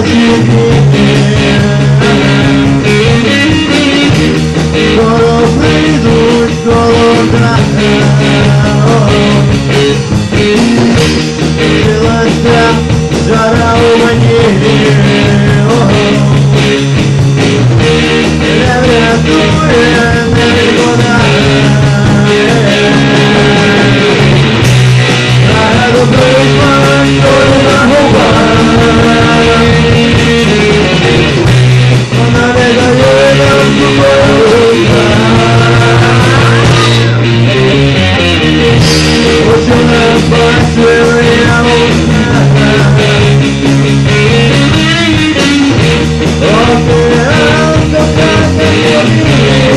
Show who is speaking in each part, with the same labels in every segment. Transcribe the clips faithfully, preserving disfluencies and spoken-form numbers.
Speaker 1: Скоро прийдуть голодна. Силася жара у мені. Не врятує, не виконає. Нагаду прийшла, що на губах. Вона не дає нам спокою. Очі не бачили, я узнаю. Океан кохання тобі.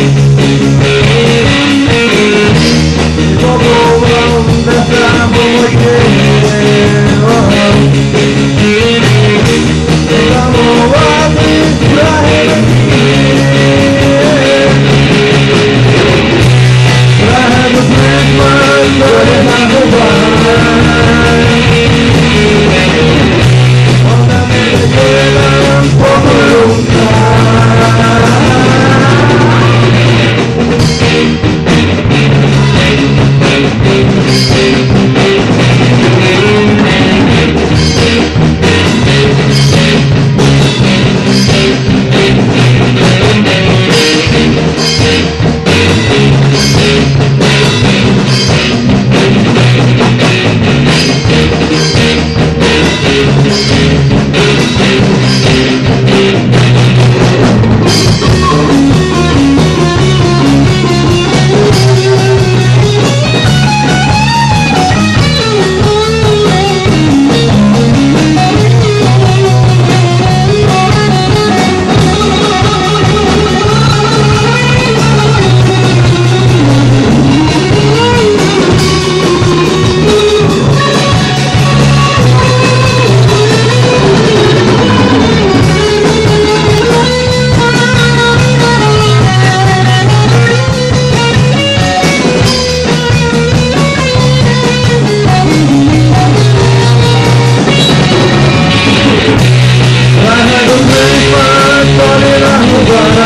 Speaker 1: І побував на самоті. Замувати прагнені. Прагну прийшла, долі на губах. Вона не дає нам спокою. Dolly na gubach.